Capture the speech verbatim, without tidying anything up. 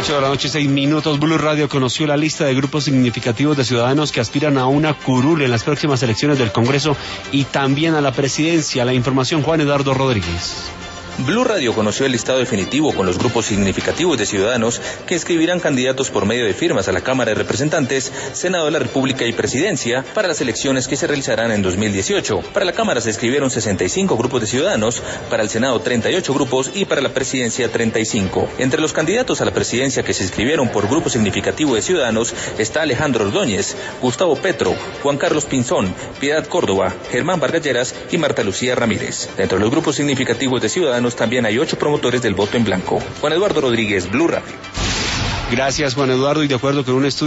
ocho de la noche, seis minutos. Blue Radio conoció la lista de grupos significativos de ciudadanos que aspiran a una curul en las próximas elecciones del Congreso y también a la presidencia. La información, Juan Eduardo Rodríguez. Blue Radio conoció el listado definitivo con los grupos significativos de ciudadanos que inscribirán candidatos por medio de firmas a la Cámara de Representantes, Senado de la República y Presidencia para las elecciones que se realizarán en dos mil dieciocho. Para la Cámara se inscribieron sesenta y cinco grupos de ciudadanos, para el Senado treinta y ocho grupos y para la Presidencia treinta y cinco. Entre los candidatos a la presidencia que se inscribieron por grupo significativo de ciudadanos está Alejandro Ordóñez, Gustavo Petro, Juan Carlos Pinzón, Piedad Córdoba, Germán Vargas Lleras y Marta Lucía Ramírez. Dentro de los grupos significativos de ciudadanos también hay ocho promotores del voto en blanco. Juan Eduardo Rodríguez, Blue Radio. Gracias, Juan Eduardo, y de acuerdo con un estudio